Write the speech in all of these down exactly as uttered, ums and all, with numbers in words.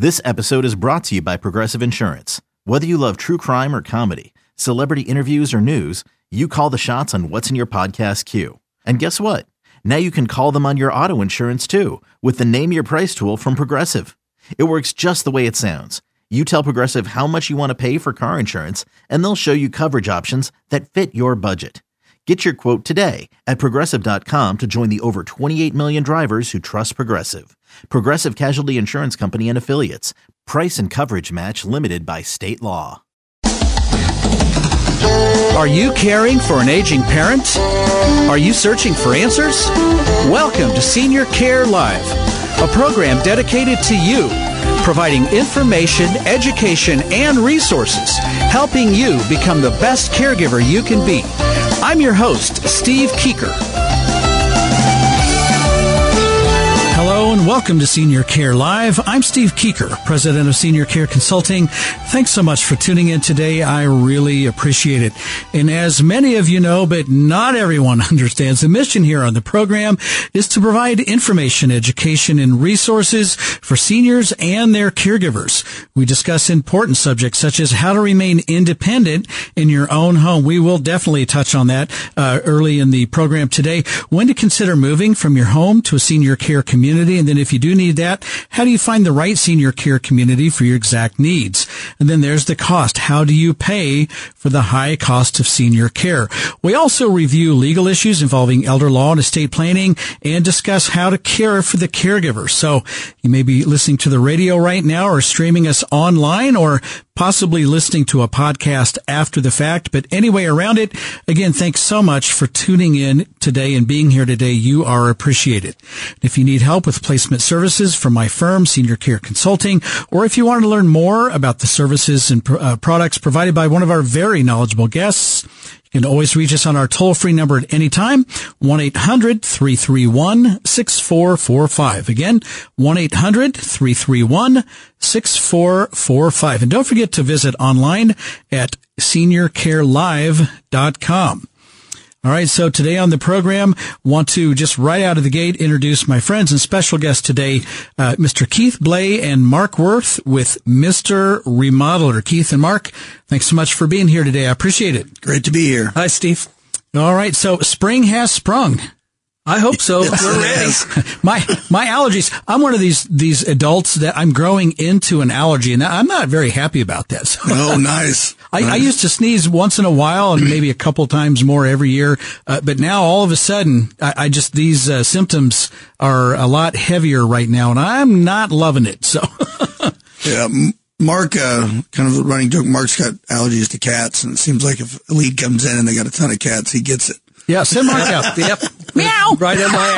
This episode is brought to you by Progressive Insurance. Whether you love true crime or comedy, celebrity interviews or news, you call the shots on what's in your podcast queue. And guess what? Now you can call them on your auto insurance too with the Name Your Price tool from Progressive. It works just the way it sounds. You tell Progressive how much you want to pay for car insurance, and they'll show you coverage options that fit your budget. Get your quote today at Progressive dot com to join the over twenty-eight million drivers who trust Progressive. Progressive Casualty Insurance Company and Affiliates. Price and coverage match limited by state law. Are you caring for an aging parent? Are you searching for answers? Welcome to Senior Care Live, a program dedicated to you, providing information, education, and resources, helping you become the best caregiver you can be. I'm your host, Steve Keeker. Hello and welcome to Senior Care Live. I'm Steve Keeker, president of Senior Care Consulting. Thanks so much for tuning in today. I really appreciate it. And as many of you know, but not everyone understands, the mission here on the program is to provide information, education, and resources for seniors and their caregivers. We discuss important subjects such as how to remain independent in your own home. We will definitely touch on that uh, early in the program today. When to consider moving from your home to a senior care community. And then if you do need that, how do you find the right senior care community for your exact needs? And then there's the cost. How do you pay for the high cost of senior care? We also review legal issues involving elder law and estate planning and discuss how to care for the caregiver. So you may be listening to the radio right now or streaming us online or possibly listening to a podcast after the fact. But anyway, around it, again, thanks so much for tuning in today and being here today. You are appreciated. If you need help with placement services from my firm, Senior Care Consulting, or if you want to learn more about the services and uh, products provided by one of our very knowledgeable guests, you can always reach us on our toll-free number at any time, one eight hundred three three one six four four five. Again, one eight hundred three three one six four four five. And don't forget to visit online at senior care live dot com. All right, so today on the program, want to just right out of the gate introduce my friends and special guests today, uh, Mister Keith Blay and Mark Worth with Mister Remodeler. Keith and Mark, thanks so much for being here today. I appreciate it. Great to be here. Hi, Steve. All right, so spring has sprung. I hope so. Yes, we're ready. my my allergies. I'm one of these these adults that I'm growing into an allergy, and I'm not very happy about that. So, oh, nice. I, nice. I used to sneeze once in a while, and maybe a couple times more every year. Uh, but now, all of a sudden, I, I just these uh, symptoms are a lot heavier right now, and I'm not loving it. So, yeah. Mark, uh, kind of a running joke. Mark's got allergies to cats, and it seems like if a lead comes in and they got a ton of cats, he gets it. Yeah, send Mark out. Yep. Meow. Right in my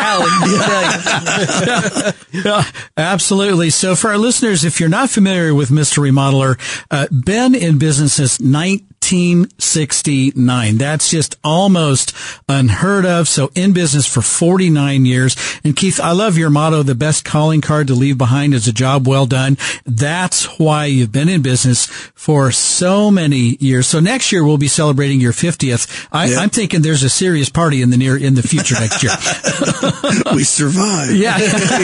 alley. yeah. yeah, absolutely. So for our listeners, if you're not familiar with Mister Remodeler, uh, been in business since nineteen sixty-nine. That's just almost unheard of. So in business for forty-nine years. And Keith, I love your motto, the best calling card to leave behind is a job well done. That's why you've been in business for so many years. So next year we'll be celebrating your fiftieth. I, yep. I'm thinking there's a serious party in the near, in the future next year. We survived. Yeah.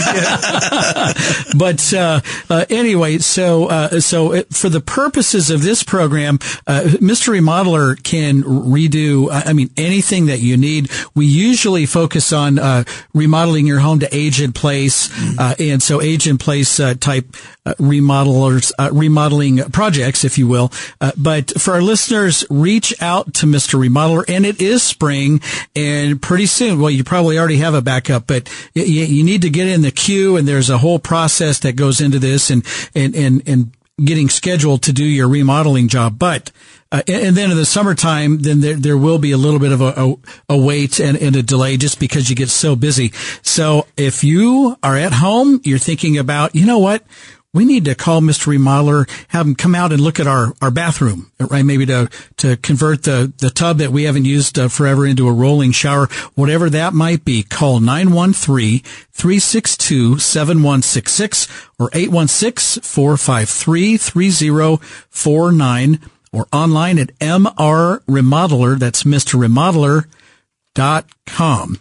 But, uh, uh, anyway, so, uh, so it, for the purposes of this program, uh, Mister Remodeler can redo, I mean, anything that you need. We usually focus on, uh, remodeling your home to age in place, uh, and so age in place, uh, type, uh, remodelers, uh, remodeling projects, if you will. Uh, but for our listeners, reach out to Mister Remodeler, and it is spring, and pretty soon, well, you probably already have a backup, but you, you need to get in the queue, and there's a whole process that goes into this, and, and, and, and getting scheduled to do your remodeling job. But, uh, and then in the summertime, then there, there will be a little bit of a, a, a wait and, and a delay just because you get so busy. So if you are at home, you're thinking about, you know what? We need to call Mister Remodeler, have him come out and look at our, our bathroom, right? Maybe to, to convert the, the tub that we haven't used uh, forever into a rolling shower, whatever that might be. Call nine one three, three six two, seven one six six or eight one six, four five three, three zero four nine or online at M R Remodeler. That's Mister Remodeler dot com.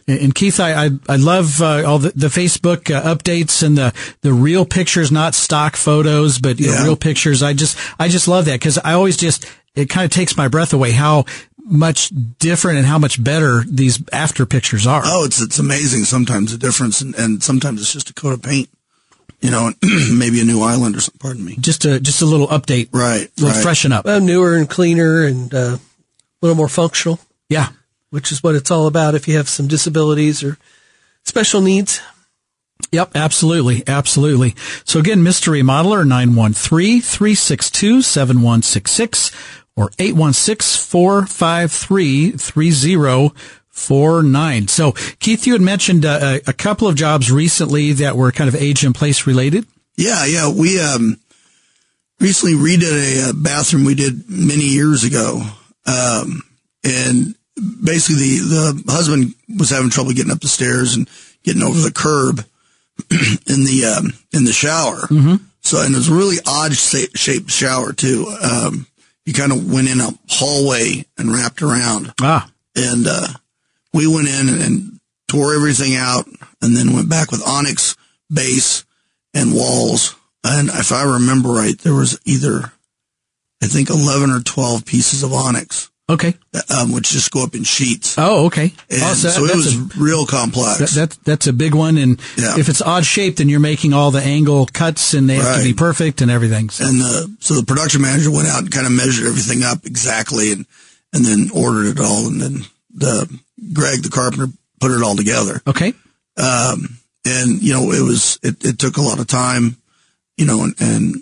And Keith, I I, I love uh, all the, the Facebook uh, updates and the, the real pictures, not stock photos, but you Yeah. know, real pictures. I just I just love that because I always just it kind of takes my breath away how much different and how much better these after pictures are. Oh, it's it's amazing sometimes the difference, and, and sometimes it's just a coat of paint, you know, and maybe a new island or something. Pardon me. Just a just a little update, Right, a little right. freshen up. Well, newer and cleaner and uh, a little more functional, Yeah. which is what it's all about if you have some disabilities or special needs. Yep, absolutely, absolutely. So again, Mystery Remodeler, nine one three, three six two, seven one six six or eight one six, four five three, three zero four nine. So Keith, you had mentioned uh, a, a couple of jobs recently that were kind of age and place related. Yeah, yeah. We um, recently redid a, a bathroom we did many years ago. Um, and basically the, the husband was having trouble getting up the stairs and getting over the curb in the, um, in the shower. Mm-hmm. So, and it was a really odd shaped shower too. Um, you kind of went in a hallway and wrapped around. Ah, And, uh, we went in and, and tore everything out and then went back with onyx base and walls. And if I remember right, there was either, I think, eleven or twelve pieces of onyx, okay. um, which just go up in sheets. Oh, okay. And Oh, so, that- it that's was a- real complex. That, that that's a big one, and Yeah. if it's odd shaped, then you're making all the angle cuts, and they have to be Right. perfect and everything. So. and the, so the production manager went out and kind of measured everything up exactly and, and then ordered it all. And then the Greg, the carpenter, put it all together. Okay. Um, and, you know, it was, it, it took a lot of time, you know, and, and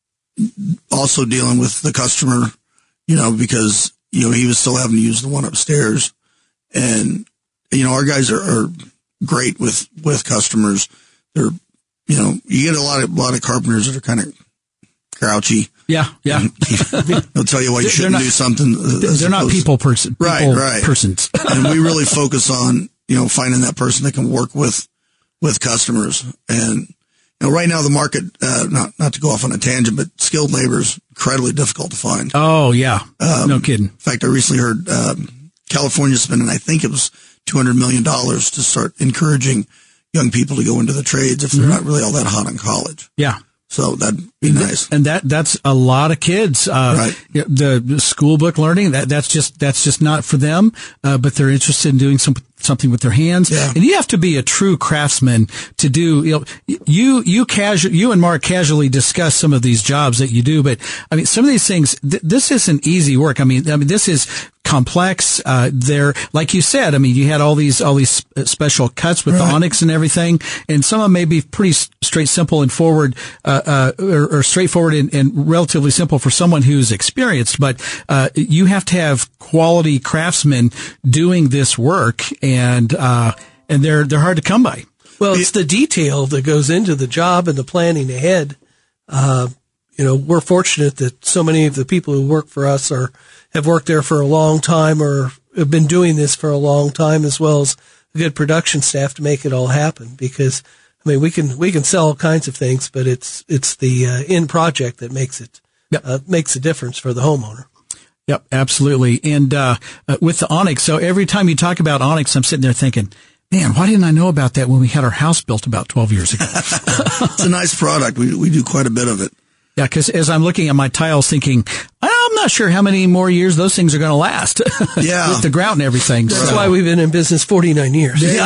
also dealing with the customer, you know, because, you know, he was still having to use the one upstairs. And, you know, our guys are, are great with, with customers. They're, you know, you get a lot of, a lot of carpenters that are kind of grouchy. Yeah, yeah. They'll tell you why you They're shouldn't not- do something. as They're not opposed- people person. Right, people right. Persons. And we really focus on, you know, finding that person that can work with, with customers. And, you know, right now the market, uh, not, not to go off on a tangent, but skilled labor is incredibly difficult to find. Oh yeah. Um, no kidding. In fact, I recently heard, um, California's spending, I think it was two hundred million dollars to start encouraging young people to go into the trades if they're not really all that hot in college. Yeah. So that'd be nice. And that, that's a lot of kids. Uh, Right. you know, the, the school book learning, that, that's just, that's just not for them. Uh, but they're interested in doing some, something with their hands. Yeah. And you have to be a true craftsman to do, you know, you, you casual, you and Mark casually discuss some of these jobs that you do, but I mean, some of these things, th- this isn't easy work. I mean, I mean, this is complex. Uh, they're, like you said, I mean, you had all these, all these special cuts with Right. the onyx and everything. And some of them may be pretty s- straight, simple and forward, uh, uh, or, or straightforward and, and relatively simple for someone who's experienced. But, uh, you have to have quality craftsmen doing this work. And, uh, and they're, they're hard to come by. Well, it's the detail that goes into the job and the planning ahead. Uh, you know, we're fortunate that so many of the people who work for us are, have worked there for a long time or have been doing this for a long time, as well as a good production staff to make it all happen. Because, I mean, we can, we can sell all kinds of things, but it's, it's the uh, end project that makes it, Yep. uh, makes a difference for the homeowner. Yep, absolutely. And uh, uh, with the onyx, so every time you talk about onyx, I'm sitting there thinking, man, why didn't I know about that when we had our house built about twelve years ago? It's a nice product. We, we do quite a bit of it. Yeah, because as I'm looking at my tiles thinking, I'm not sure how many more years those things are going to last. Yeah. With the grout and everything. That's so. why we've been in business forty-nine years. There you go.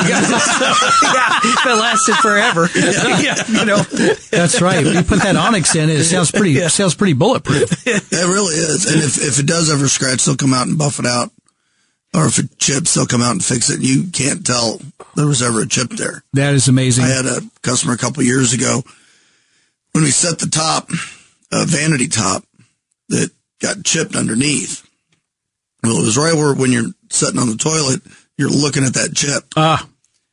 yeah, it lasted forever. yeah, you know. That's right. You put that onyx in, it sounds pretty, Yeah. sounds pretty bulletproof. It really is. And if, if it does ever scratch, they'll come out and buff it out. Or if it chips, they'll come out and fix it. You can't tell there was ever a chip there. That is amazing. I had a customer a couple of years ago when we set the top, a vanity top that got chipped underneath. Well, it was right where when you're sitting on the toilet, you're looking at that chip. Ah,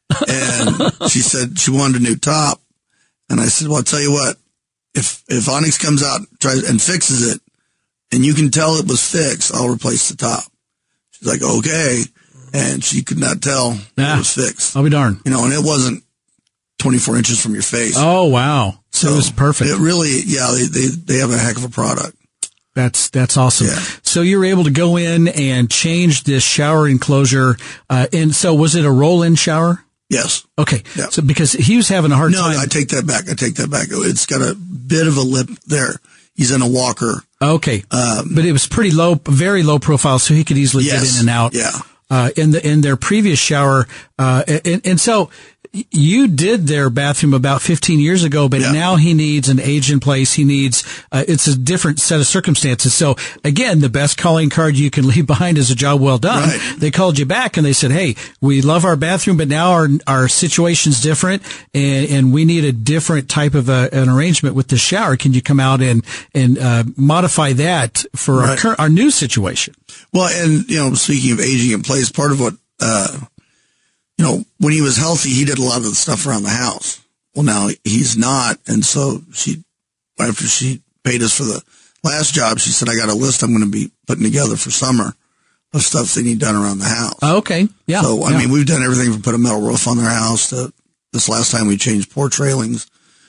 And she said she wanted a new top. And I said, well, I'll tell you what, if, if Onyx comes out tries and fixes it and you can tell it was fixed, I'll replace the top. She's like, okay. And she could not tell Ah. it was fixed. I'll be darned. You know, and it wasn't twenty-four inches from your face. Oh, wow. So it was perfect. It really, yeah, they, they, they have a heck of a product. That's that's awesome. Yeah. So you were able to go in and change this shower enclosure. Uh, and so was it a roll-in shower? Yes. Okay. Yeah. So because he was having a hard no, time. No, I take that back. I take that back. It's got a bit of a lip there. He's in a walker. Okay. Um, but it was pretty low, very low profile, so he could easily yes, get in and out. Yeah. Uh, in the, in their previous shower. Uh, and, and so you did their bathroom about fifteen years ago, but yeah. now he needs an age in place. He needs, uh, it's a different set of circumstances. So again, the best calling card you can leave behind is a job well done. Right. They called you back and they said, hey, we love our bathroom, but now our, our situation's different and, and we need a different type of a, an arrangement with the shower. Can you come out and, and, uh, modify that for right. our current, our new situation? Well, and, you know, speaking of aging in place, part of what, uh, you know, when he was healthy, he did a lot of the stuff around the house. Well, now he's not. And so she, after she paid us for the last job, she said, I got a list I'm going to be putting together for summer of stuff they need done around the house. Oh, okay. Yeah. So, I yeah. mean, we've done everything from put a metal roof on their house to this last time we changed porch railings.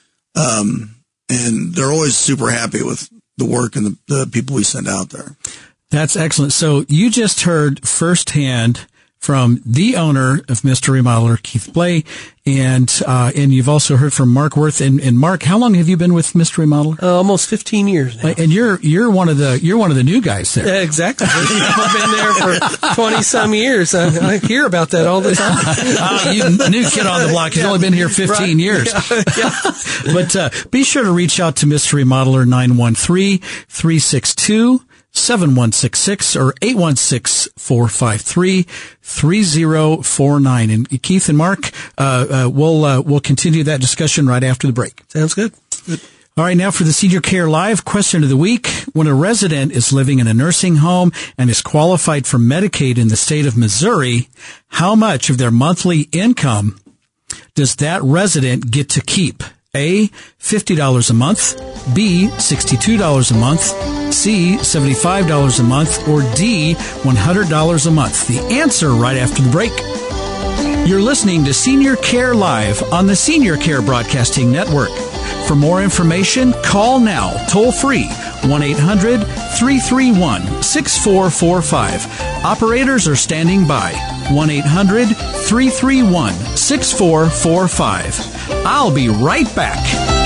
Um, and they're always super happy with the work and the, the people we send out there. That's excellent. So you just heard firsthand from the owner of Mister Remodeler, Keith Blay, and uh, and you've also heard from Mark Worth. And, and Mark, how long have you been with Mister Remodeler? Uh, almost fifteen years now. And you're you're one of the you're one of the new guys there. Yeah, exactly. I've been there for twenty some years. I, I hear about that all the time. uh, you new kid on the block. He's yeah. only been here fifteen right. years. Yeah. Yeah. But uh, be sure to reach out to Mister Remodeler nine one three, three six two, seven one six six or eight one six, four five three, three zero four nine. And Keith and Mark, uh, uh, we'll, uh, we'll continue that discussion right after the break. Sounds good. Good. All right. Now for the Senior Care Live question of the week. When a resident is living in a nursing home and is qualified for Medicaid in the state of Missouri, how much of their monthly income does that resident get to keep? A, fifty dollars a month, B, sixty-two dollars a month, C, seventy-five dollars a month, or D, one hundred dollars a month? The answer right after the break. You're listening to Senior Care Live on the Senior Care Broadcasting Network. For more information, call now, toll free, one eight hundred, three three one, six four four five. Operators are standing by, one eight hundred, three three one, six four four five. I'll be right back.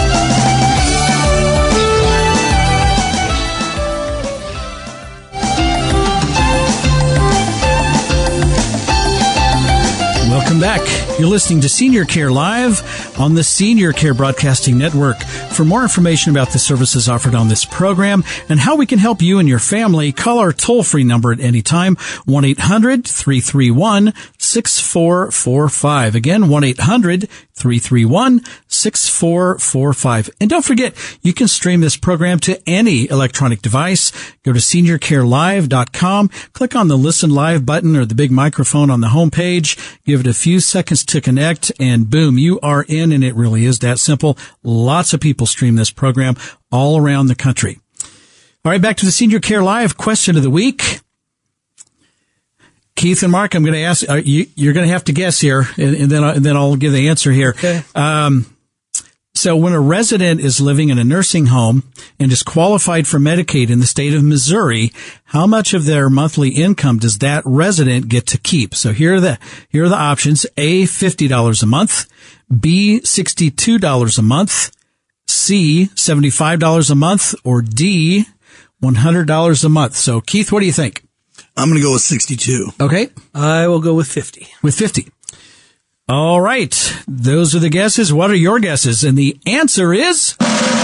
Welcome back. You're listening to Senior Care Live on the Senior Care Broadcasting Network. For more information about the services offered on this program and how we can help you and your family, call our toll-free number at any time, one eight hundred, three three one, six four four five. Again, one eight hundred, three three one, six four four five. And don't forget, you can stream this program to any electronic device. Go to senior care live dot com, click on the Listen Live button or the big microphone on the homepage, give it a few seconds to connect, and boom, you are in, and it really is that simple. Lots of people stream this program all around the country. All right, back to the Senior Care Live question of the week. Keith and Mark, I'm going to ask, uh, you, you're going to have to guess here, and, and then, and then I'll give the answer here. Okay. Um, so when a resident is living in a nursing home and is qualified for Medicaid in the state of Missouri, how much of their monthly income does that resident get to keep? So here are the, here are the options. A, fifty dollars a month. B, sixty-two dollars a month. C, seventy-five dollars a month. Or D, one hundred dollars a month. So Keith, what do you think? I'm going to go with sixty-two. Okay. I will go with fifty. With fifty. All right. Those are the guesses. What are your guesses? And the answer is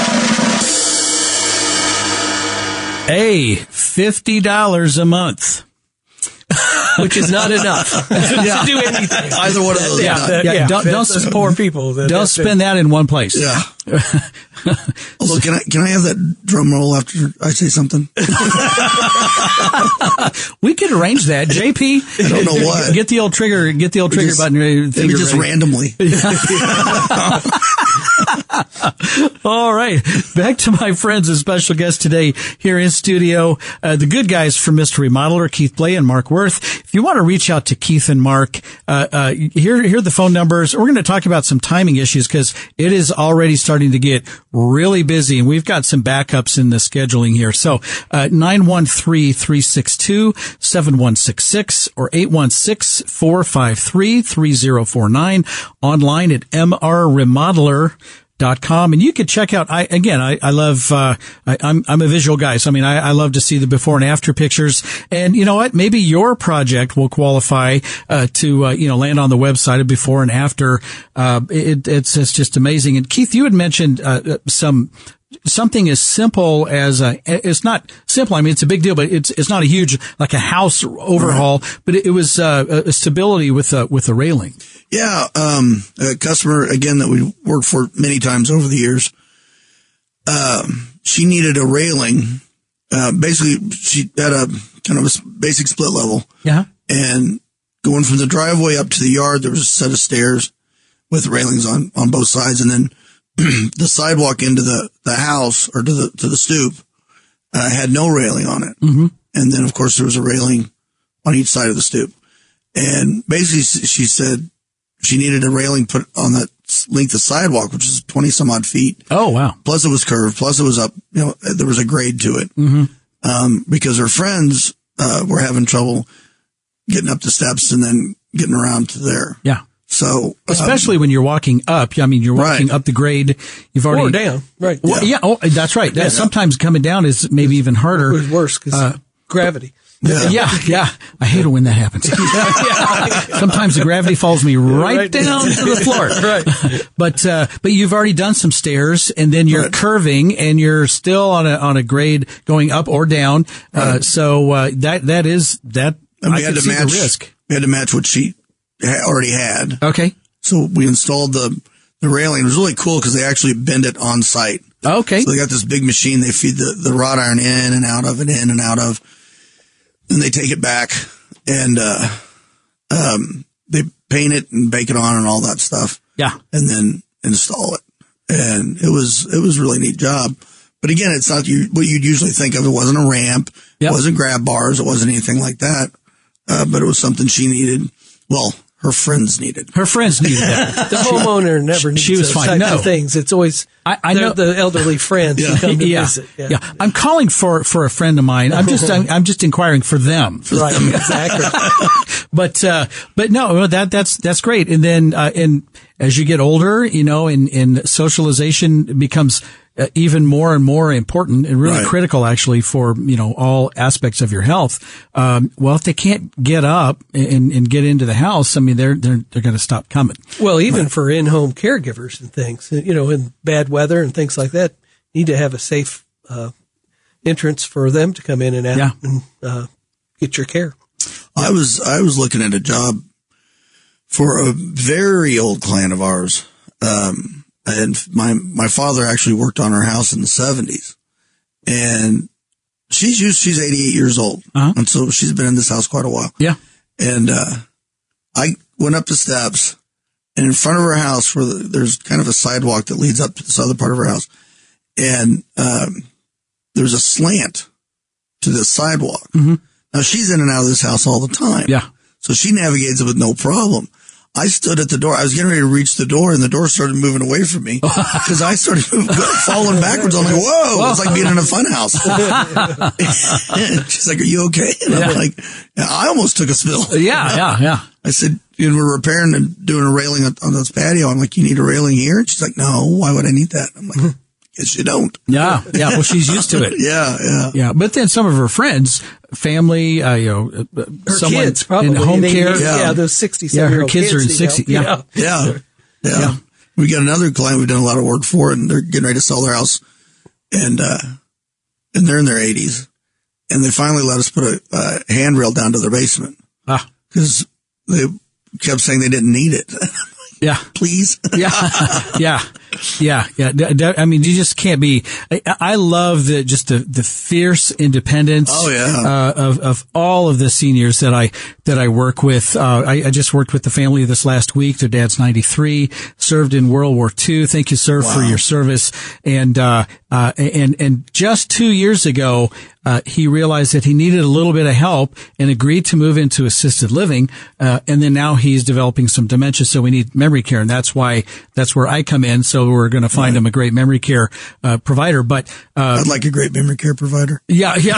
A, fifty dollars a month. Which is not enough Yeah. to do anything. Either one of those. Yeah, are that- not. Yeah, yeah. don't- Don't, don't- don't poor people. That, Don't that's spend that in one place. Yeah. Although, can I can I have that drum roll after I say something? We could arrange that. J P, I don't know what. Get the old trigger, get the old trigger just- button. uh, Maybe finger just ready. randomly. All right. Back to my friends and special guests today here in studio, uh, the good guys from Mister Remodeler, Keith Blay and Mark Worth. If you want to reach out to Keith and Mark, uh, uh, here, here are the phone numbers. We're going to talk about some timing issues because it is already starting to get really busy, and we've got some backups in the scheduling here. So, uh, nine one three, three six two, seven one six six or eight one six, four five three, three zero four nine, online at m r remodeler dot com. And you can check out, I, again, I, I love, uh, I, I'm, I'm a visual guy. So, I mean, I, I love to see the before and after pictures. And you know what? Maybe your project will qualify, uh, to, uh, you know, land on the website of before and after. Uh, it, it's, it's just amazing. And Keith, you had mentioned, uh, some, something as simple as a, it's not simple. I mean, it's a big deal, but it's, it's not a huge, like a house overhaul, right. But it, it was, uh, a stability with, uh, with the railing. Yeah. Um, a customer, again, that we worked for many times over the years. Um, she needed a railing. Uh, basically she had a kind of a basic split level. Yeah. And going from the driveway up to the yard, there was a set of stairs with railings on, on both sides. And then the sidewalk into the, the house or to the, to the stoop, uh, had no railing on it. Mm-hmm. And then of course there was a railing on each side of the stoop. And basically she said she needed a railing put on that length of sidewalk, which is twenty some odd feet. Oh, wow. Plus it was curved. Plus it was up, you know, there was a grade to it. Mm-hmm. Um, because her friends, uh, were having trouble getting up the steps and then getting around to there. Yeah. So, especially um, when you're walking up, I mean, you're walking right. up the grade. You've already or down, right? Well, yeah. yeah, oh, that's right. That, yeah. Sometimes coming down is maybe even harder. It was worse because uh, gravity. Yeah. yeah, yeah. I hate it when that happens. yeah. Sometimes the gravity falls me right, right down to the floor. right. But uh, but you've already done some stairs, and then you're right. curving, and you're still on a on a grade going up or down. Right. Uh, so uh, that that is that. And we I had can to see match. the risk. We had to match what she ha- already had. Okay. So we installed the the railing. It was really cool because they actually bend it on site. Okay. So they got this big machine. They feed the the wrought iron in and out of it, in and out of. Then they take it back and, uh, um, they paint it and bake it on and all that stuff. Yeah. And then install it. And it was, it was a really neat job. But again, it's not you, what you'd usually think of. It wasn't a ramp. Yep. It wasn't grab bars. It wasn't anything like that. Uh, but it was something she needed. Well, her friends needed. Her friends needed that. The homeowner never needs she was those fine. types No. of things. It's always I, I know the elderly friends yeah. who come to yeah. visit. Yeah. yeah, I'm calling for for a friend of mine. I'm just I'm, I'm just inquiring for them. Right, exactly. but uh, but no, that that's that's great. And then uh, and as you get older, you know, and and socialization becomes Uh, even more and more important and really right. critical actually for, you know, all aspects of your health. Um, well, if they can't get up and, and get into the house, I mean, they're, they're, they're going to stop coming. Well, even right. for in-home caregivers and things, you know, in bad weather and things like that, need to have a safe, uh, entrance for them to come in and out yeah. and, uh, get your care. I was, I was looking at a job for a very old client of ours. Um, And my, my father actually worked on her house in the seventies, and she's used, she's eighty-eight years old. Uh-huh. And so she's been in this house quite a while. Yeah. And, uh, I went up the steps, and in front of her house where the, there's kind of a sidewalk that leads up to this other part of her house. And, um, there's a slant to the sidewalk. Mm-hmm. Now she's in and out of this house all the time. Yeah. So she navigates it with no problem. I stood at the door. I was getting ready to reach the door, and the door started moving away from me because I started moving, falling backwards. I'm like, whoa, whoa. It's like being in a fun house. She's like, are you okay? And I'm like, yeah, I almost took a spill. Yeah, yeah, yeah. I said, you know, we're repairing and doing a railing on, on this patio. I'm like, you need a railing here? And she's like, no, why would I need that? I'm like, guess you don't. Yeah, yeah. Well, she's used to it. yeah, yeah. Yeah. But then some of her friends, family, uh, you know, uh, her someone kids, probably. in home they, care. Yeah. yeah, those sixty-seven yeah, year her old kids, kids are in sixty. Yeah. Yeah. yeah. Yeah. Yeah. We got another client we've done a lot of work for, and they're getting ready to sell their house. And, uh, and they're in their eighties. And they finally let us put a, uh, handrail down to their basement. Ah. Cause they kept saying they didn't need it. Yeah. Please. yeah. Yeah. Yeah, yeah. I mean, you just can't be. I, I love the just the, the fierce independence. Oh, yeah. uh, of of all of the seniors that I that I work with. Uh, I, I just worked with the family this last week. Their dad's ninety-three, served in World War Two. Thank you, sir, Wow. for your service. And uh, uh, and and just two years ago, uh, he realized that he needed a little bit of help and agreed to move into assisted living. Uh, and then now he's developing some dementia, so we need memory care, and that's why that's where I come in. So we're going to find Right. him a great memory care uh, provider. But uh, I'd like a great memory care provider. yeah, yeah.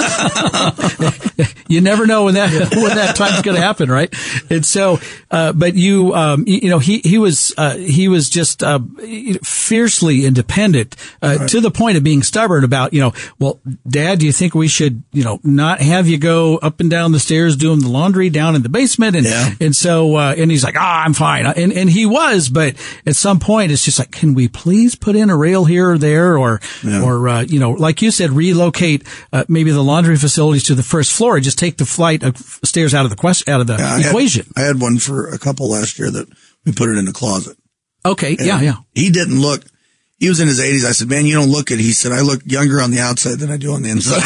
You never know when that when that time's going to happen, right? And so, uh, but you, um, you, you know, he he was uh, he was just uh, fiercely independent uh, Right. to the point of being stubborn about, you know, well, Dad, do you think we should, you know, not have you go up and down the stairs doing the laundry down in the basement? And Yeah. and so, uh, and he's like, ah, I'm fine, and and he was, but at some point, it's just like, can we please put in a rail here or there, or Yeah. or uh, you know, like you said, relocate uh, maybe the laundry facilities to the first floor. Just take the flight of stairs out of the quest out of the Yeah, I had- equation. I had one for a couple last year that we put it in the closet. Okay, And yeah, yeah. He didn't look. He was in his eighties. I said, "Man, you don't look it." He said, "I look younger on the outside than I do on the inside."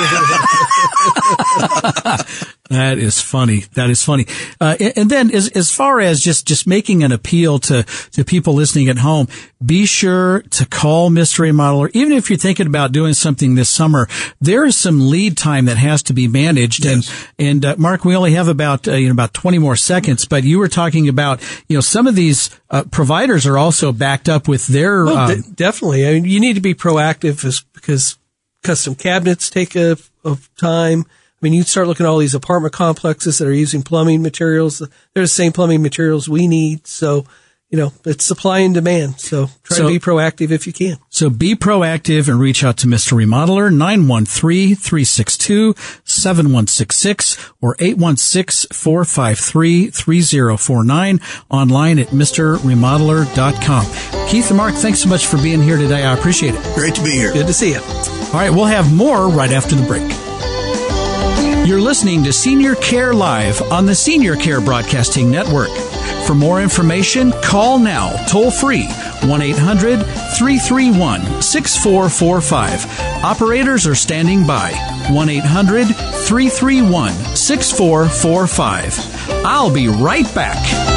That is funny. That is funny. Uh, and, and then as, as far as just, just making an appeal to, to people listening at home, be sure to call Mister Remodeler. Even if you're thinking about doing something this summer, there is some lead time that has to be managed. Yes. And, and, uh, Mark, we only have about, uh, you know, about twenty more seconds, but you were talking about, you know, some of these, uh, providers are also backed up with their, Well, um, de- definitely. I mean, you need to be proactive as, because custom cabinets take a of time. I mean, you start looking at all these apartment complexes that are using plumbing materials. They're the same plumbing materials we need. So, you know, it's supply and demand. So try So- to be proactive if you can. So be proactive and reach out to Mister Remodeler, nine one three, three six two, seven one six six or eight one six, four five three, three zero four nine, online at Mr Remodeler dot com. Keith and Mark, thanks so much for being here today. I appreciate it. Great to be here. Good to see you. All right, we'll have more right after the break. You're listening to Senior Care Live on the Senior Care Broadcasting Network. For more information, call now, toll free, one eight hundred, three three one, six four four five. Operators are standing by, one eight hundred, three three one, six four four five. I'll be right back.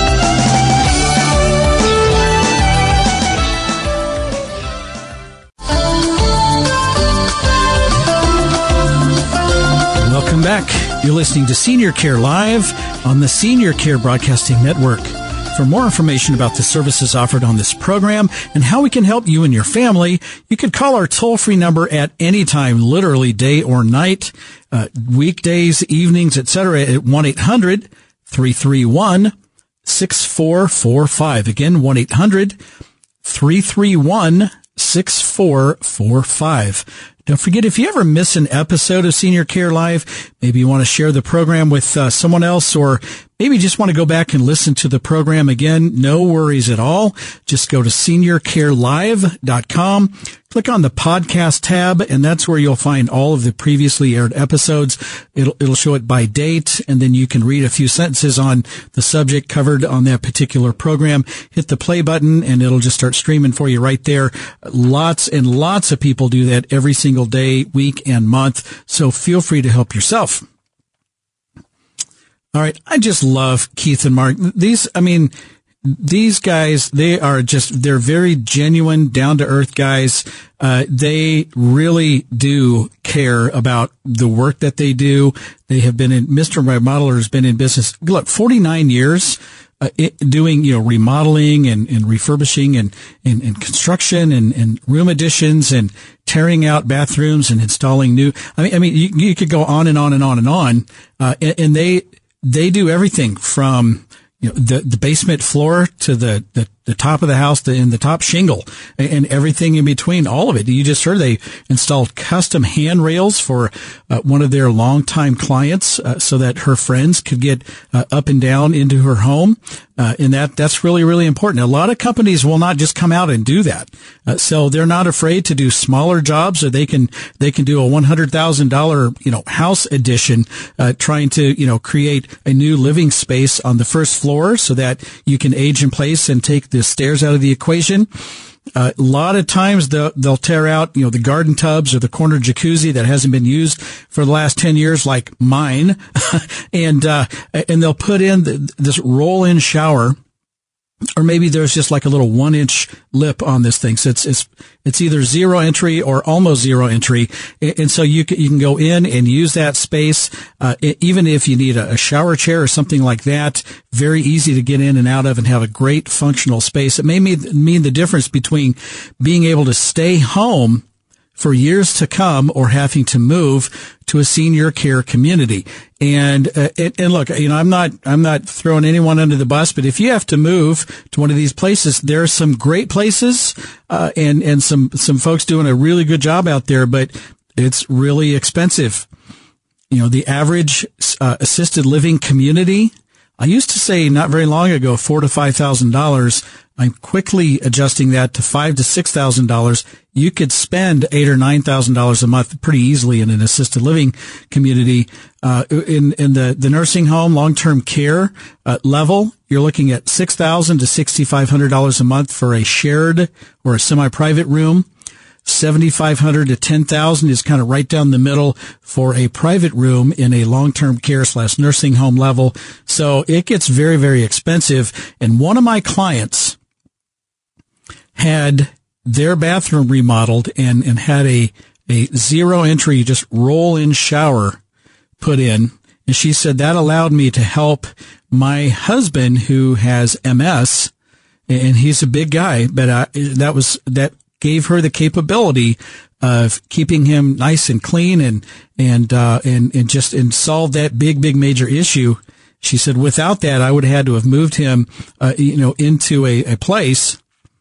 Welcome back. You're listening to Senior Care Live on the Senior Care Broadcasting Network. For more information about the services offered on this program and how we can help you and your family, you can call our toll-free number at any time, literally day or night, uh, weekdays, evenings, et cetera, at one eight hundred, three three one, six four four five. Again, one eight hundred, three three one, six four four five. Don't forget, if you ever miss an episode of Senior Care Live, maybe you want to share the program with uh, someone else, or maybe just want to go back and listen to the program again, no worries at all. Just go to senior care live dot com, click on the podcast tab, and that's where you'll find all of the previously aired episodes. It'll, it'll show it by date, and then you can read a few sentences on the subject covered on that particular program. Hit the play button, and it'll just start streaming for you right there. Lots and lots of people do that every single day, week, and month, so feel free to help yourself. All right. I just love Keith and Mark. These, I mean, these guys, they are just, they're very genuine, down to earth guys. Uh, they really do care about the work that they do. They have been in, Mister Remodeler has been in business, look, forty-nine years. Uh, it, doing, you know, remodeling and, and refurbishing and, and, and construction and, and room additions and tearing out bathrooms and installing new. I mean, I mean, you, you could go on and on and on and on. Uh, and, and they, they do everything from, you know, the, the basement floor to the, the, the top of the house to, and the top shingle and, and everything in between, all of it. You just heard they installed custom handrails for uh, one of their longtime clients uh, so that her friends could get uh, up and down into her home. Uh, and that, that's really, really important. A lot of companies will not just come out and do that. Uh, so they're not afraid to do smaller jobs, or they can, they can do a one hundred thousand dollars, you know, house addition, uh, trying to, you know, create a new living space on the first floor so that you can age in place and take the stairs out of the equation. Uh, a lot of times they'll, they'll tear out, you know, the garden tubs or the corner jacuzzi that hasn't been used for the last ten years, like mine. and, uh, and they'll put in the, this roll-in shower. Or maybe there's just like a little one inch lip on this thing. So it's, it's, it's either zero entry or almost zero entry. And so you can, you can go in and use that space. Uh, even if you need a, a shower chair or something like that, very easy to get in and out of and have a great functional space. It may mean, mean the difference between being able to stay home for years to come or having to move to a senior care community. And, uh, and, and look, you know, I'm not, I'm not throwing anyone under the bus, but if you have to move to one of these places, there are some great places, uh, and, and some, some folks doing a really good job out there, but it's really expensive. You know, the average, uh, assisted living community, I used to say not very long ago, four to five thousand dollars. I'm quickly adjusting that to five to six thousand dollars. You could spend eight or nine thousand dollars a month pretty easily in an assisted living community. Uh, in in the the nursing home long term care uh, level, you're looking at six thousand to sixty five hundred dollars a month for a shared or a semi private room. seventy-five hundred to ten thousand is kind of right down the middle for a private room in a long-term care slash nursing home level. So it gets very, very expensive. And one of my clients had their bathroom remodeled and, and had a, a zero entry, just roll in shower put in. And she said that allowed me to help my husband who has M S, and he's a big guy, but I, that was, that gave her the capability of keeping him nice and clean and, and, uh, and, and just, and solve that big, big major issue. She said, without that, I would have had to have moved him, uh, you know, into a, a place.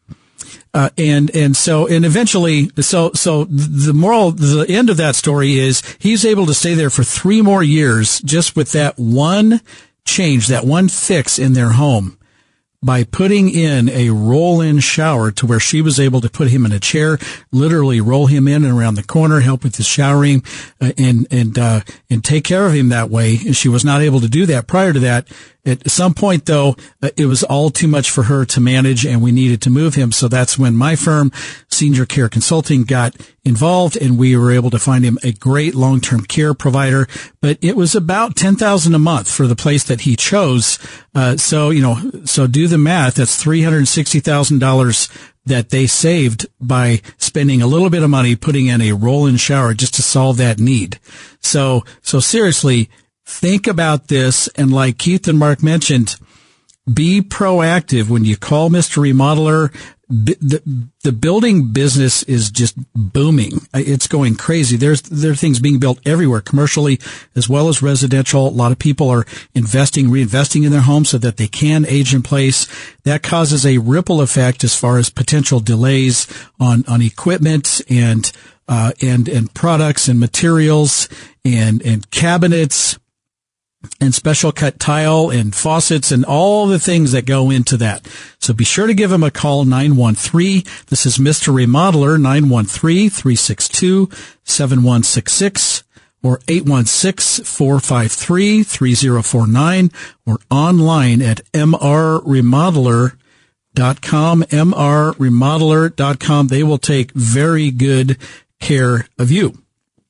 Uh, and, and so, and eventually, so, so the moral, the end of that story is he's able to stay there for three more years just with that one change, that one fix in their home, by putting in a roll-in shower to where she was able to put him in a chair, literally roll him in and around the corner, help with his showering, uh, and, and, uh, and take care of him that way. And she was not able to do that prior to that. At some point, though, uh, it was all too much for her to manage, and we needed to move him. So that's when my firm, Senior Care Consulting, got involved, and we were able to find him a great long-term care provider. But it was about ten thousand dollars a month for the place that he chose. Uh, so, you know, so do the math. That's three hundred sixty thousand dollars that they saved by spending a little bit of money putting in a roll-in shower just to solve that need. So, so seriously, think about this, and like Keith and Mark mentioned, be proactive when you call Mister Remodeler. B- the, the building business is just booming. It's going crazy. There's, there are things being built everywhere, commercially as well as residential. A lot of people are investing, reinvesting in their homes so that they can age in place. That causes a ripple effect as far as potential delays on, on equipment and, uh, and, and products and materials and, and cabinets and special cut tile and faucets and all the things that go into that. So be sure to give him a call, nine one three. This is Mister Remodeler, nine one three, three six two, seven one six six or eight one six, four five three, three zero four nine or online at m r remodeler dot com, m r remodeler dot com. They will take very good care of you.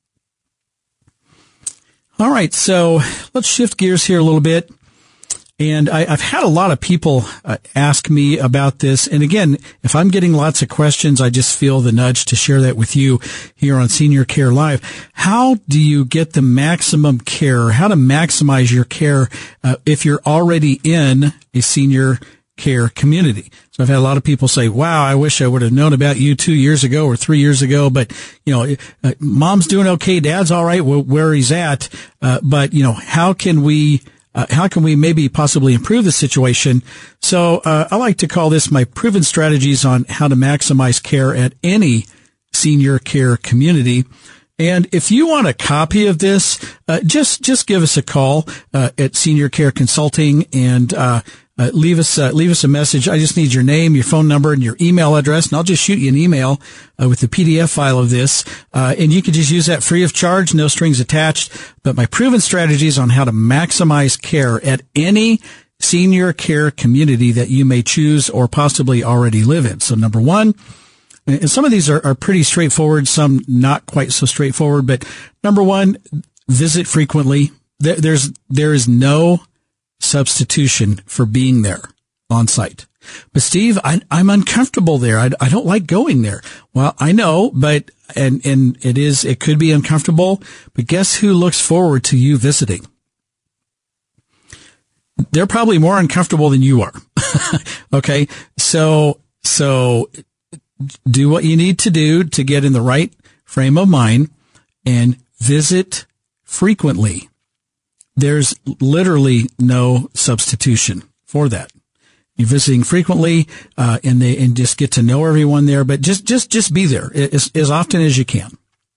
All right, so let's shift gears here a little bit. And I, I've had a lot of people uh, ask me about this. And again, if I'm getting lots of questions, I just feel the nudge to share that with you here on Senior Care Live. How do you get the maximum care? How to maximize your care uh, if you're already in a senior care community? So I've had a lot of people say, wow, I wish I would have known about you two years ago or three years ago. But, you know, uh, mom's doing okay. Dad's all right wh- where he's at. Uh, but, you know, how can we, uh, how can we maybe possibly improve the situation? So, uh, I like to call this my proven strategies on how to maximize care at any senior care community. And if you want a copy of this, uh, just, just give us a call, uh, at Senior Care Consulting and, uh, Uh, leave us, uh, leave us a message. I just need your name, your phone number, and your email address, and I'll just shoot you an email, uh, with the P D F file of this. Uh, and you can just use that free of charge, no strings attached. But my proven strategies on how to maximize care at any senior care community that you may choose or possibly already live in. So number one, And some of these are, are pretty straightforward, some not quite so straightforward. But number one, visit frequently. There, there's, there is no substitution for being there on site. But Steve, I, I'm uncomfortable there. I, I don't like going there. Well, I know, but, and, and it is, it could be uncomfortable, but guess who looks forward to you visiting? They're probably more uncomfortable than you are. Okay. So, so do what you need to do to get in the right frame of mind and visit frequently. There's literally no substitution for that. You're visiting frequently, uh, and they, and just get to know everyone there, but just, just, just be there as, as often as you can.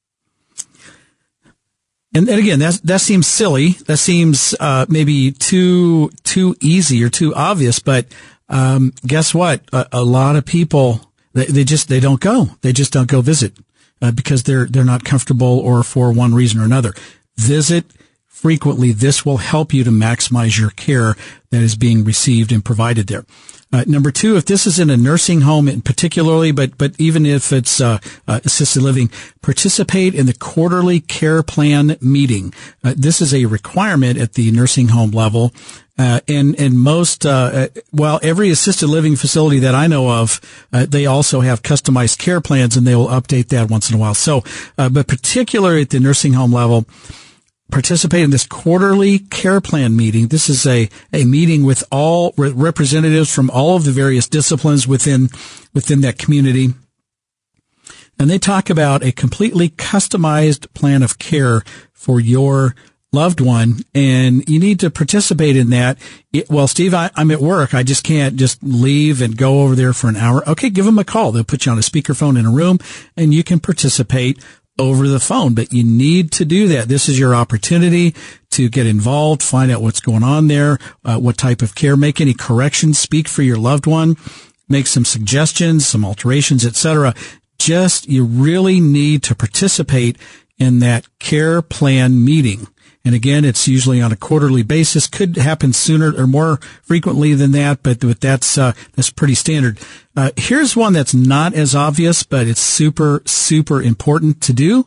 And, and again, that, that seems silly. That seems, uh, maybe too, too easy or too obvious, but, um, guess what? A, a lot of people, they, they just, they don't go. They just don't go visit, uh, because they're, they're not comfortable or for one reason or another. Visit frequently. This will help you to maximize your care that is being received and provided there. Uh, number two, if this is in a nursing home in particularly, but, but even if it's, uh, uh, assisted living, participate in the quarterly care plan meeting. Uh, this is a requirement at the nursing home level. Uh, and, and most, uh, well, every assisted living facility that I know of, uh, they also have customized care plans and they will update that once in a while. So, uh, but particularly at the nursing home level, participate in this quarterly care plan meeting. This is a, a meeting with all re- representatives from all of the various disciplines within, within that community. And they talk about a completely customized plan of care for your loved one. And you need to participate in that. It, well, Steve, I, I'm at work. I just can't just leave and go over there for an hour. Okay, give them a call. They'll put you on a speakerphone in a room and you can participate over the phone, but you need to do that. This is your opportunity to get involved, find out what's going on there, uh, what type of care, make any corrections, speak for your loved one, make some suggestions, some alterations, et cetera. Just, you really need to participate in that care plan meeting. And again, it's usually on a quarterly basis. Could happen sooner or more frequently than that, but that's uh, that's pretty standard. Uh, here's one that's not as obvious, but it's super, super important to do.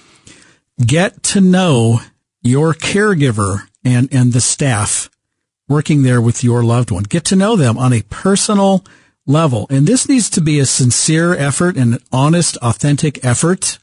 Get to know your caregiver and, and the staff working there with your loved one. Get to know them on a personal level. And this needs to be a sincere effort and an honest, authentic effort.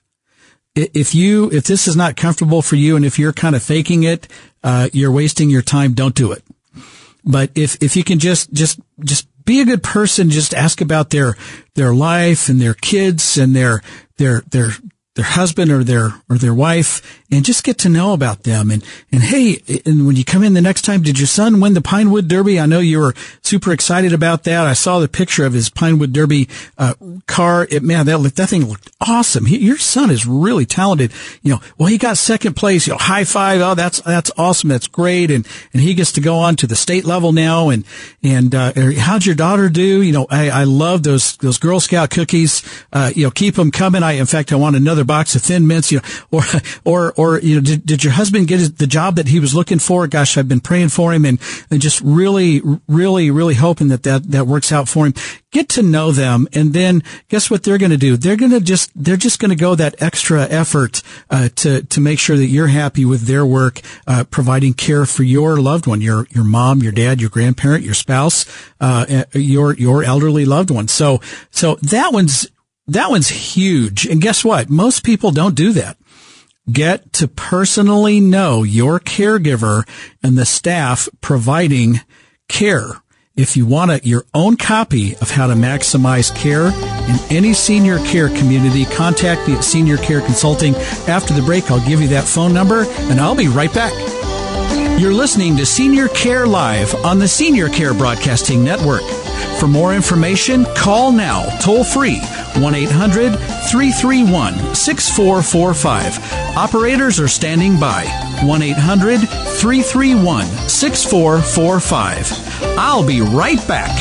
If you, if this is not comfortable for you and if you're kind of faking it, uh, you're wasting your time, don't do it. But if, if you can just, just, just be a good person, just ask about their, their life and their kids and their, their, their, their husband or their, or their wife and just get to know about them. And, and hey, and when you come in the next time, did your son win the Pinewood Derby? I know you were super excited about that. I saw the picture of his Pinewood Derby, uh, car. It, man, that, that thing looked awesome. He, your son is really talented. You know, well, he got second place, you know, high five. Oh, that's, that's awesome. That's great. And, and he gets to go on to the state level now. And, and, uh, how'd your daughter do? You know, I, I love those, those Girl Scout cookies. Uh, you know, keep them coming. I, in fact, I want another box of Thin Mints, you know, or, or, or, you know, did, did your husband get the job that he was looking for? Gosh, I've been praying for him and, and just really, really, really hoping that that, that works out for him. Get to know them. And then guess what they're going to do? They're going to just, they're just going to go that extra effort, uh, to, to make sure that you're happy with their work, uh, providing care for your loved one, your, your mom, your dad, your grandparent, your spouse, uh, your, your elderly loved one. So, so that one's, that one's huge. And guess what? Most people don't do that. Get to personally know your caregiver and the staff providing care. If you want a, your own copy of how to maximize care in any senior care community, contact me at Senior Care Consulting. After the break, I'll give you that phone number, and I'll be right back. You're listening to Senior Care Live on the Senior Care Broadcasting Network. For more information, call now, toll free, one eight hundred three three one six four four five. Operators are standing by, one eight hundred three three one six four four five. I'll be right back.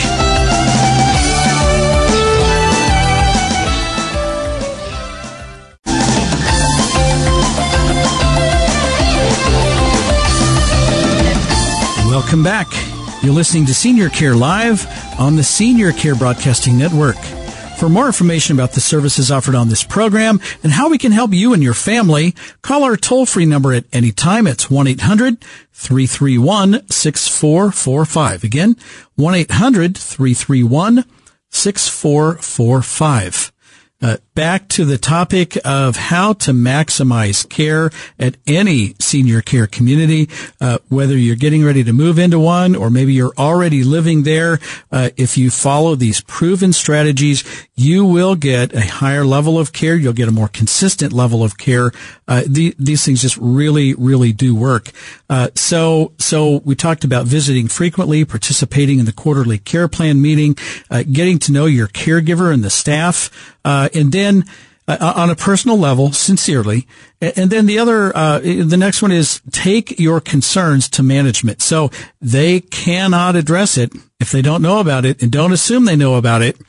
Welcome back. You're listening to Senior Care Live on the Senior Care Broadcasting Network. For more information about the services offered on this program and how we can help you and your family, call our toll-free number at any time. It's one eight hundred three three one six four four five. Again, one eight hundred three three one six four four five. Uh, back to the topic of how to maximize care at any senior care community, uh, whether you're getting ready to move into one or maybe you're already living there. Uh, if you follow these proven strategies, you will get a higher level of care. You'll get a more consistent level of care. Uh, the, these things just really, really do work. Uh, so, so we talked about visiting frequently, participating in the quarterly care plan meeting, uh, getting to know your caregiver and the staff, uh, and then uh, on a personal level, sincerely. And then the other, uh, the next one is take your concerns to management. So they cannot address it if they don't know about it, and don't assume they know about it.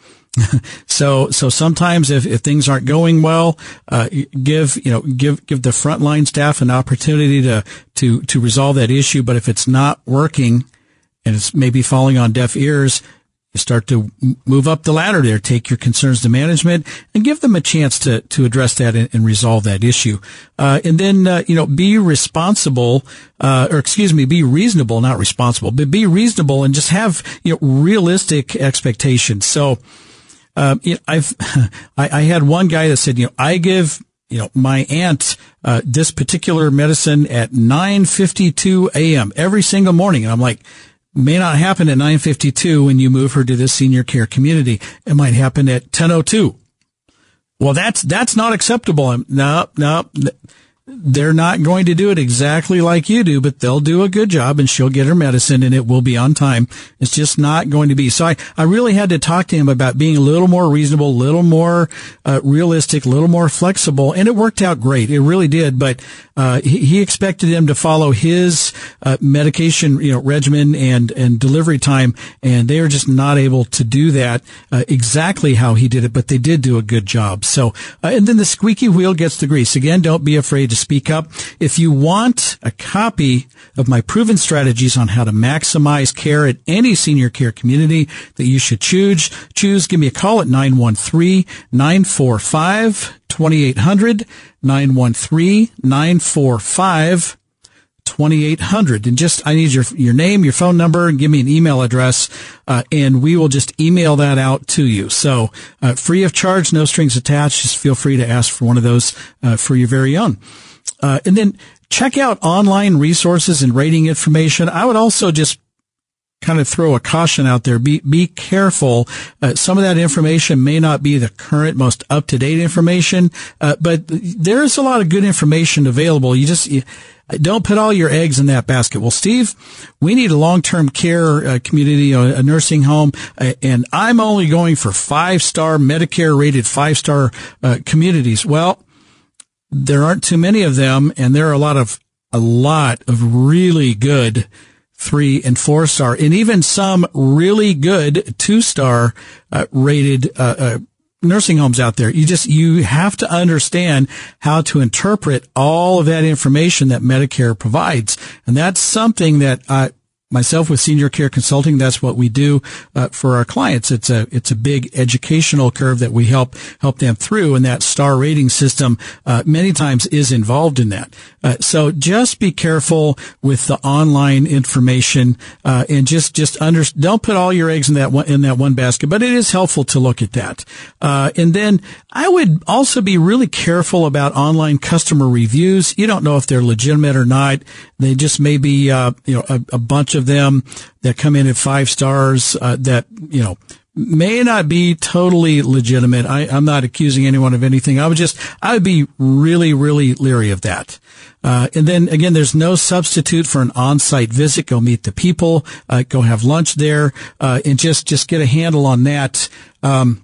so, so sometimes if, if things aren't going well, uh, give, you know, give, give the frontline staff an opportunity to, to, to resolve that issue. But if it's not working and it's maybe falling on deaf ears, you start to move up the ladder there, take your concerns to management and give them a chance to, to address that and, and resolve that issue. Uh, and then, uh, you know, be responsible, uh, or excuse me, be reasonable, not responsible, but be reasonable and just have, you know, realistic expectations. So, uh, you know, I've, I, I had one guy that said, you know, I give, you know, my aunt, uh, this particular medicine at nine fifty-two a.m. every single morning. And I'm like, may not happen at nine fifty-two when you move her to this senior care community. It might happen at ten oh two. Well, that's, that's not acceptable. No, no, they're not going to do it exactly like you do, but they'll do a good job and she'll get her medicine and it will be on time. It's just not going to be. So I, I really had to talk to him about being a little more reasonable, a little more uh, realistic, a little more flexible. And it worked out great. It really did. But uh, he, he expected them to follow his uh, medication, you know, regimen and, and delivery time. And they were just not able to do that uh, exactly how he did it, but they did do a good job. So, uh, and then the squeaky wheel gets the grease. Again, don't be afraid to speak up. If you want a copy of my proven strategies on how to maximize care at any senior care community that you should choose, choose, give me a call at nine one three, nine four five, two eight zero zero, nine one three, nine four five, two eight zero zero. And just, I need your, your name, your phone number, and give me an email address, uh, and we will just email that out to you. So, uh, free of charge, no strings attached. Just feel free to ask for one of those, uh, for your very own. Uh, and then check out online resources and rating information. I would also just kind of throw a caution out there. Be, be careful. Uh, some of that information may not be the current, most up-to-date information, uh, but there is a lot of good information available. You just, you, don't put all your eggs in that basket. Well, Steve, we need a long-term care uh, community, a, a nursing home, uh, and I'm only going for five-star Medicare-rated five-star uh, communities. Well, there aren't too many of them, and there are a lot of a lot of really good three and four star, and even some really good two star uh, rated uh, uh, nursing homes out there. You just you have to understand how to interpret all of that information that Medicare provides, and that's something that I. Myself with Senior Care Consulting, that's what we do uh, for our clients. It's a it's a big educational curve that we help help them through, and that star rating system uh, many times is involved in that. Uh, so just be careful with the online information, uh, and just just under don't put all your eggs in that one in that one basket. But it is helpful to look at that. Uh, and then I would also be really careful about online customer reviews. You don't know if they're legitimate or not. They just may be uh, you know a, a bunch of of them that come in at five stars, uh, that, you know, may not be totally legitimate. I, I'm not accusing anyone of anything. I would just, I would be really, really leery of that. Uh, and then again, there's no substitute for an on-site visit. Go meet the people, uh, go have lunch there, uh, and just, just get a handle on that. Um,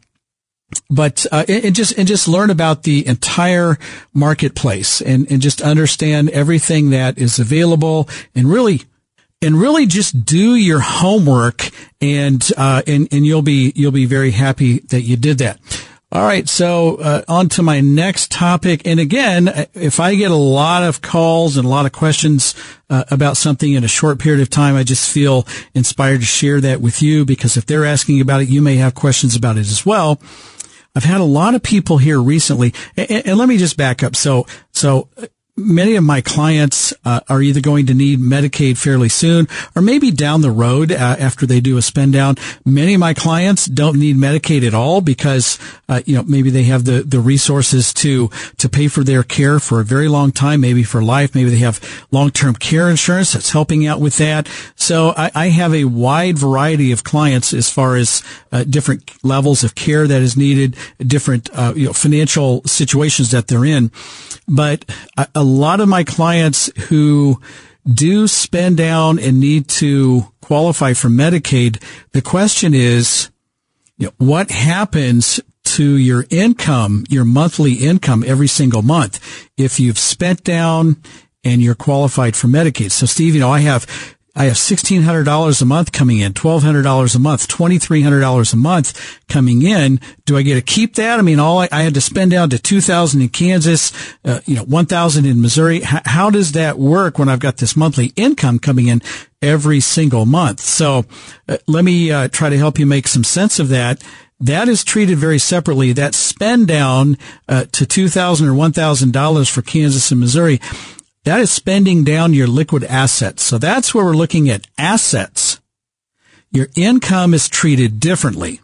But, uh, and just, and just learn about the entire marketplace and, and just understand everything that is available and really, and really just do your homework and, uh, and, and you'll be, you'll be very happy that you did that. All right. So, uh, on to my next topic. And again, if I get a lot of calls and a lot of questions, uh, about something in a short period of time, I just feel inspired to share that with you, because if they're asking about it, you may have questions about it as well. I've had a lot of people here recently, and, and let me just back up. So, so many of my clients uh, are either going to need Medicaid fairly soon or maybe down the road uh, after they do a spend down. Many of my clients don't need Medicaid at all because, uh, you know, maybe they have the, the resources to, to pay for their care for a very long time, maybe for life. Maybe they have long-term care insurance that's helping out with that. So I, I have a wide variety of clients as far as uh, different levels of care that is needed, different, uh, you know, financial situations that they're in. But a, a lot of my clients who do spend down and need to qualify for Medicaid, the question is, you know, what happens to your income, your monthly income every single month if you've spent down and you're qualified for Medicaid? So Steve, you know, I have I have sixteen hundred dollars a month coming in, twelve hundred dollars a month, twenty-three hundred dollars a month coming in. Do I get to keep that? I mean, all I, I had to spend down to two thousand in Kansas, uh, you know, one thousand in Missouri. H- how does that work when I've got this monthly income coming in every single month? So uh, let me uh, try to help you make some sense of that. That is treated very separately. That spend down uh, to two thousand dollars or one thousand dollars for Kansas and Missouri, that is spending down your liquid assets. So that's where we're looking at assets. Your income is treated differently.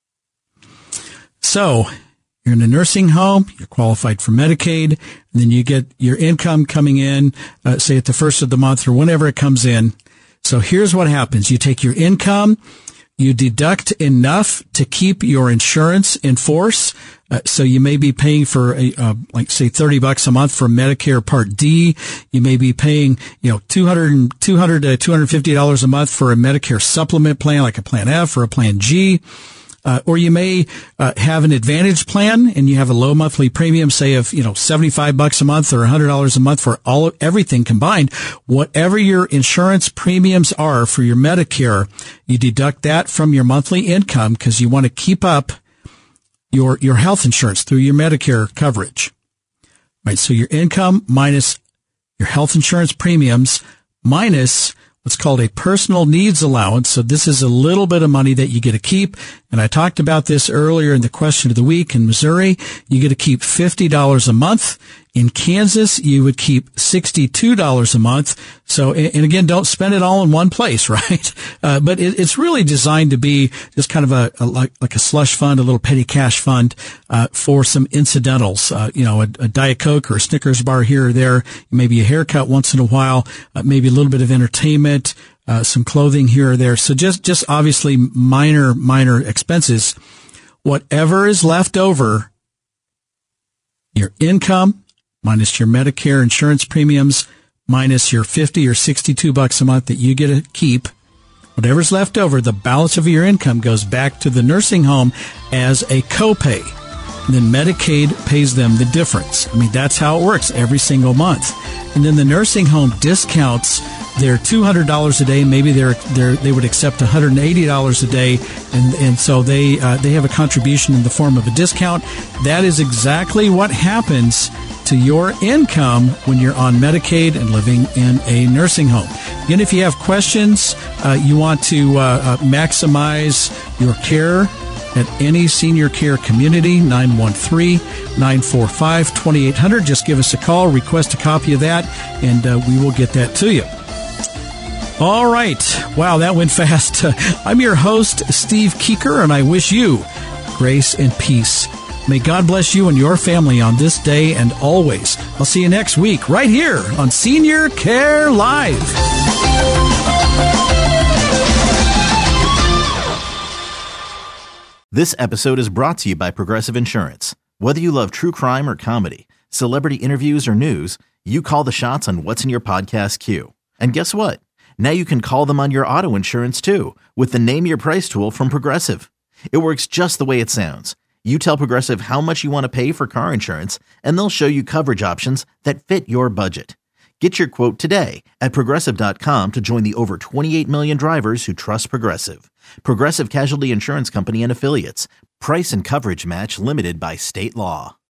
So you're in a nursing home, you're qualified for Medicaid, and then you get your income coming in, uh, say at the first of the month or whenever it comes in. So here's what happens. You take your income, you deduct enough to keep your insurance in force. Uh, so you may be paying for a, uh, like say thirty bucks a month for Medicare Part D. You may be paying, you know, two hundred, two hundred to two hundred fifty dollars a month for a Medicare supplement plan, like a Plan F or a Plan G. Uh, or you may uh, have an Advantage plan and you have a low monthly premium, say of, you know, seventy-five bucks a month or one hundred dollars a month for all everything combined. Whatever your insurance premiums are for your Medicare, you deduct that from your monthly income because you want to keep up your your health insurance through your Medicare coverage. Right, so your income minus your health insurance premiums minus what's called a personal needs allowance. So this is a little bit of money that you get to keep. And I talked about this earlier in the question of the week. In Missouri, you get to keep fifty dollars a month. In Kansas, you would keep sixty-two dollars a month. So, and again, don't spend it all in one place, right? Uh, but it, it's really designed to be just kind of a, a like, like a slush fund, a little petty cash fund, uh, for some incidentals, uh, you know, a, a Diet Coke or a Snickers bar here or there, maybe a haircut once in a while, uh, maybe a little bit of entertainment, uh, some clothing here or there. So just, just obviously minor, minor expenses. Whatever is left over, your income, minus your Medicare insurance premiums, minus your fifty or sixty-two bucks a month that you get to keep, whatever's left over, the balance of your income goes back to the nursing home as a copay. And then Medicaid pays them the difference. I mean, that's how it works every single month. And then the nursing home discounts their two hundred dollars a day. Maybe they're, they're, they would accept one hundred eighty dollars a day. And, and so they, uh, they have a contribution in the form of a discount. That is exactly what happens to your income when you're on Medicaid and living in a nursing home. Again, if you have questions, uh, you want to uh, uh, maximize your care at any senior care community, nine one three, nine four five, two eight zero zero. Just give us a call, request a copy of that, and uh, we will get that to you. All right. Wow, that went fast. I'm your host, Steve Keeker, and I wish you grace and peace. May God bless you and your family on this day and always. I'll see you next week right here on Senior Care Live. This episode is brought to you by Progressive Insurance. Whether you love true crime or comedy, celebrity interviews or news, you call the shots on what's in your podcast queue. And guess what? Now you can call them on your auto insurance too with the Name Your Price tool from Progressive. It works just the way it sounds. You tell Progressive how much you want to pay for car insurance, and they'll show you coverage options that fit your budget. Get your quote today at Progressive dot com to join the over twenty-eight million drivers who trust Progressive. Progressive Casualty Insurance Company and Affiliates. Price and coverage match limited by state law.